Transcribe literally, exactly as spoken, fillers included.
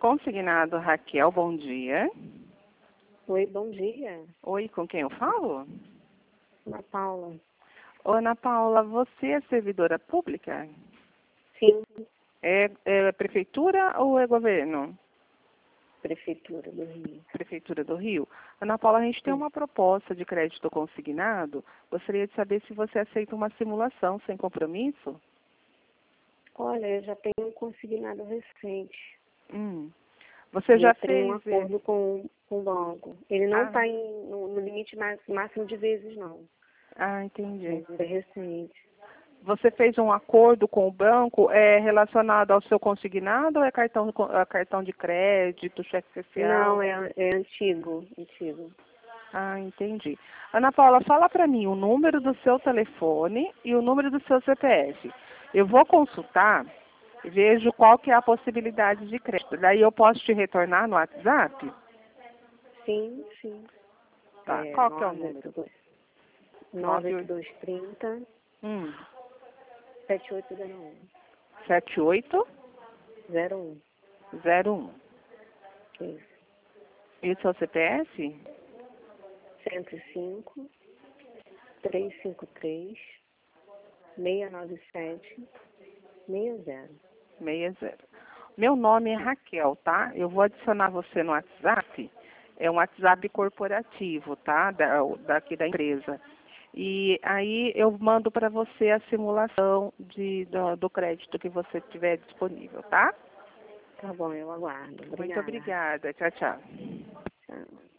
Consignado Raquel, bom dia. Oi, bom dia. Oi, com quem eu falo? Ana Paula. Ô, Ana Paula, você é servidora pública? Sim, É, é prefeitura ou é governo? Prefeitura do Rio. Prefeitura do Rio. Ana Paula, a gente tem Sim. uma proposta de crédito consignado. Gostaria de saber se você aceita uma simulação sem compromisso? Olha, eu já tenho um consignado recente. Hum. Você E já eu tenho um fez... é, acordo com, com o banco. Ele não Ah, está no, no limite ma- máximo de vezes, não. ah, entendi. Mas ele é recente. Você fez um acordo com o banco é relacionado ao seu consignado ou é cartão, é cartão de crédito, cheque especial? Não, é, é antigo, antigo. Ah, entendi. Ana Paula, fala para mim o número do seu telefone e o número do seu C P F. Eu vou consultar e vejo qual que é a possibilidade de crédito. Daí eu posso te retornar no WhatsApp? Sim, sim. Tá. É Qual que é o número? nove oito dois três zero, Hum. sete oito zero um. sete oito zero um. zero um. Isso. E o seu C P F? cento e cinco, trezentos e cinquenta e três, seiscentos e noventa e sete, sessenta. seis zero. Meu nome é Raquel, tá? Eu vou adicionar você no WhatsApp. É um WhatsApp corporativo, tá? Da, daqui da empresa. E aí eu mando para você a simulação de, do, do crédito que você tiver disponível, tá? Tá bom, eu aguardo. Muito Obrigada. obrigada. Tchau, tchau. Tchau.